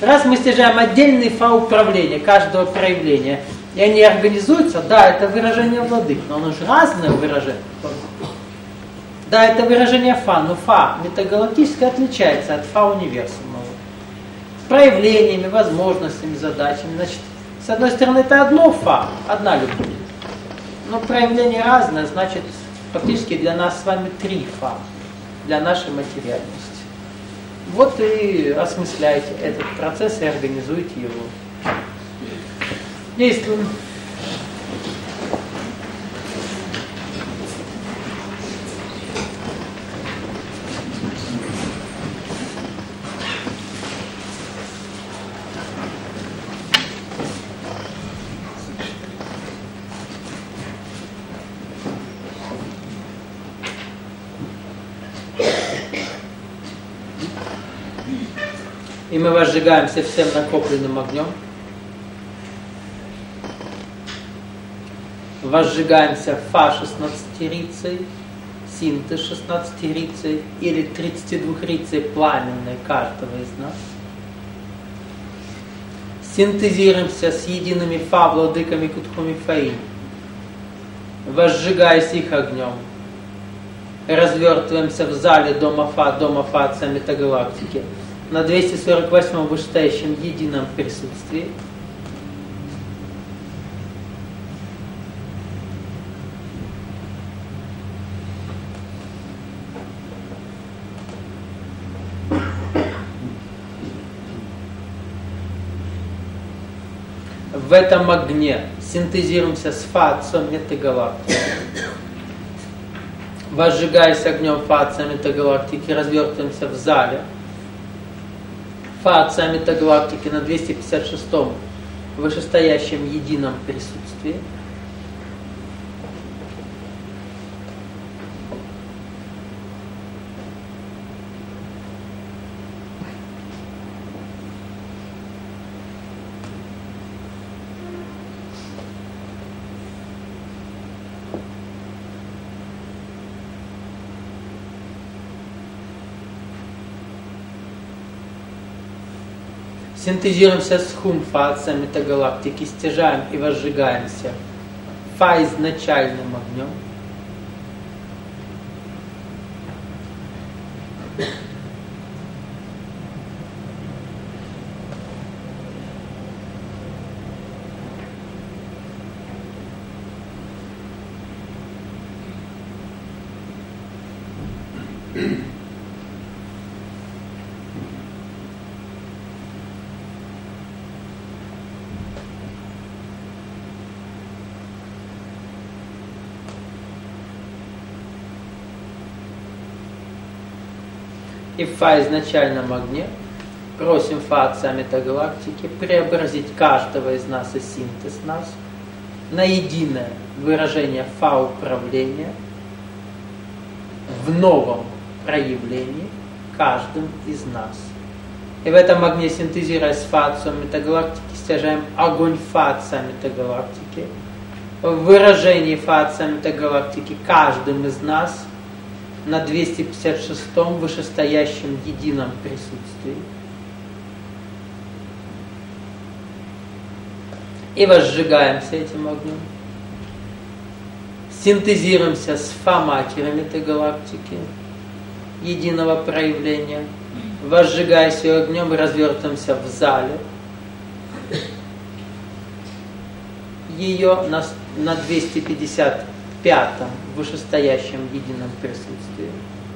Раз мы стяжаем отдельный фа управления каждого проявления, и они организуются, да, это выражение владык, но оно же разное выражение. Да, это выражение фа, но фа метагалактическое отличается от фа универсумного. С проявлениями, возможностями, задачами. Значит, с одной стороны, это одно фа, одна любовь. Но проявление разное, значит, фактически для нас с вами три фа, для нашей материальности. Вот и осмысляйте этот процесс и организуйте его. Действуем. И мы возжигаемся всем накопленным огнем. Возжигаемся фа 16-рицей, синтез 16-рицей или 32-рицей пламенной каждого из нас. Синтезируемся с едиными фа владыками Кутхуми Фаи, возжигаясь их огнем. Развертываемся в зале дома фа отца метагалактики на 248-м вышестоящем едином присутствии. В этом огне синтезируемся с фа отцом метагалактики. Возжигаясь огнем фа отца метагалактики, развертываемся в зале фа отца метагалактики на 256-м вышестоящем едином присутствии. Синтезируемся с хум фа отца метагалактики, стяжаем и возжигаемся фа изначальным огнем. И в фа изначальном огне просим фа отца метагалактики преобразить каждого из нас и синтез нас на единое выражение фа управления в новом проявлении каждым из нас. И в этом огне, синтезируя с фа отцом метагалактики, стяжаем огонь фа отца метагалактики в выражении фа отца метагалактики каждым из нас на 256-м вышестоящем едином присутствии. И возжигаемся этим огнем. Синтезируемся с фа матери метагалактики единого проявления. Возжигаясь ее огнем, развертываемся в зале ее на 255-м вышестоящем едином присутствии.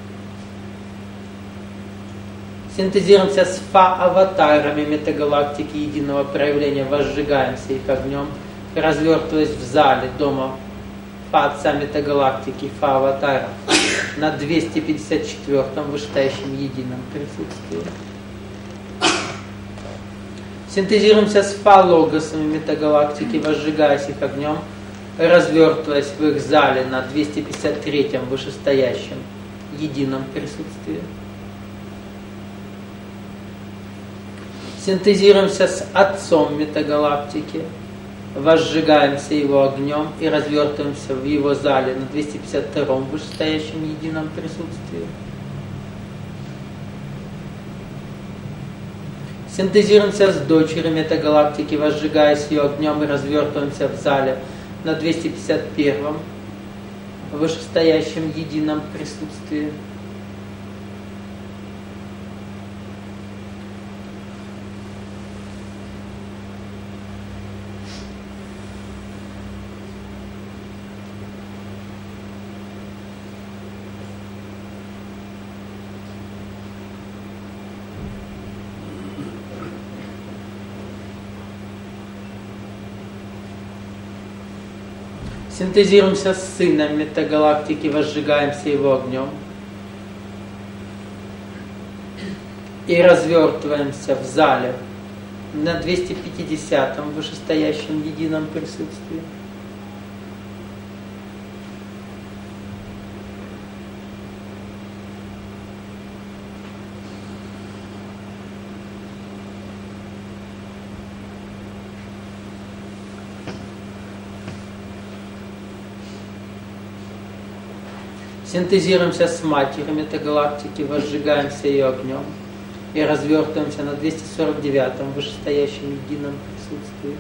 Синтезируемся с фа-аватарами метагалактики единого проявления, возжигаемся их огнем, развертываясь в зале дома фа отца метагалактики, фа-аватара на 254-м вышестоящем едином присутствии. Синтезируемся с фа-логосами метагалактики, возжигаясь их огнем, развертываясь в их зале на 253-м вышестоящем едином присутствии. Синтезируемся с Отцом метагалактики, возжигаемся его огнем и развертываемся в его зале на 252-м вышестоящем едином присутствии. Синтезируемся с дочерью метагалактики, возжигаясь ее огнем, и развертываемся в зале на 251-м вышестоящем едином присутствии. Синтезируемся с сыном метагалактики, возжигаемся его огнем и развертываемся в зале на 250-м вышестоящем едином присутствии. Синтезируемся с матерью метагалактики, возжигаемся ее огнем и развертываемся на 249-м вышестоящем едином присутствии.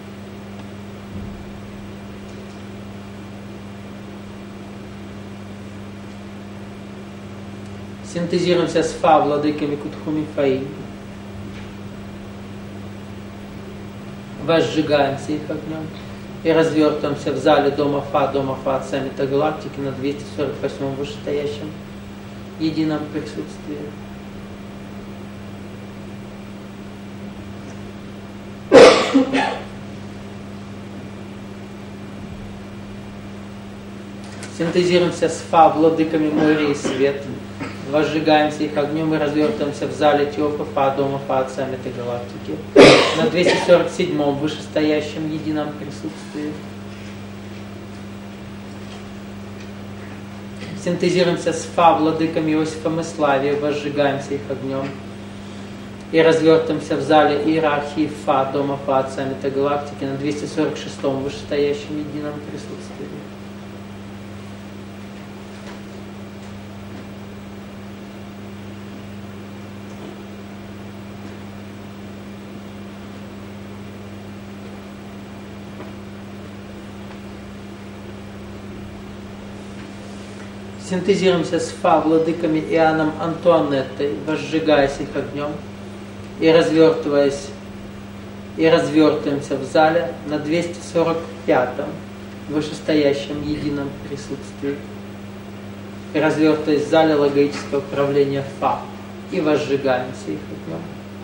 Синтезируемся с Фа, владыками Кутхуми Фаи. Возжигаемся их огнем и развертываемся в зале дома Фа Отца метагалактики на 248-м вышестоящем едином присутствии. Синтезируемся с Фа, владыками моря и свет. Возжигаемся их огнем и развертываемся в зале Теопа Фа дома Отца метагалактики на 247-м вышестоящем едином присутствии. Синтезируемся с Фа, владыками Иосифом и Славией, возжигаемся их огнем и развертываемся в зале иерархии Фа дома Отца метагалактики на 246-м вышестоящем едином присутствии. Синтезируемся с Фа, владыками Иоанном Антуанеттой, возжигаясь их огнем и развертываемся в зале на 245-м вышестоящем едином присутствии. И развертываясь в зале логического управления Фа и возжигаемся их огнем.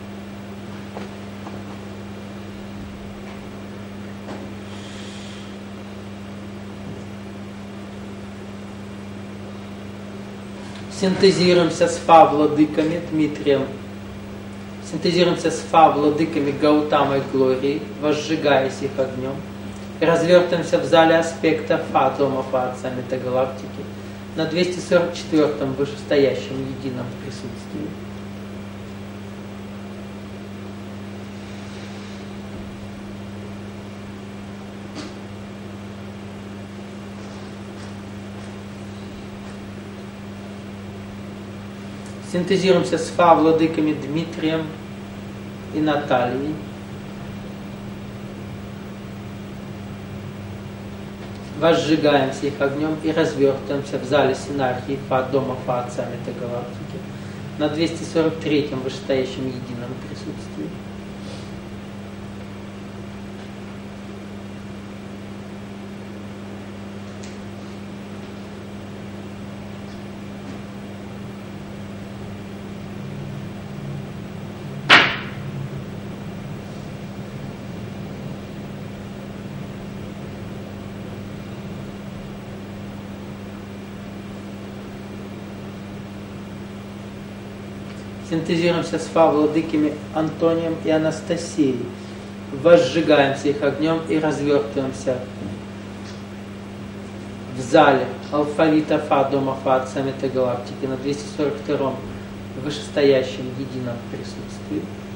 Синтезируемся с Фа, владыками Дмитрием. Синтезируемся с Фа, владыками Гаутамой Глории, возжигаясь их огнем. И развертываемся в зале аспекта Фа дома Отца метагалактики на 244-м вышестоящем едином присутствии. Синтезируемся с Фа, владыками Дмитрием и Натальей. Возжигаемся их огнем и развертываемся в зале синархии Фа дома Отца метагалактики на 243-м вышестоящем едином присутствии. Синтезируемся с Фа, владыками Антонием и Анастасией. Возжигаемся их огнем и развертываемся в зале алфавита Фа дома Отца метагалактики на 242-м вышестоящем едином присутствии.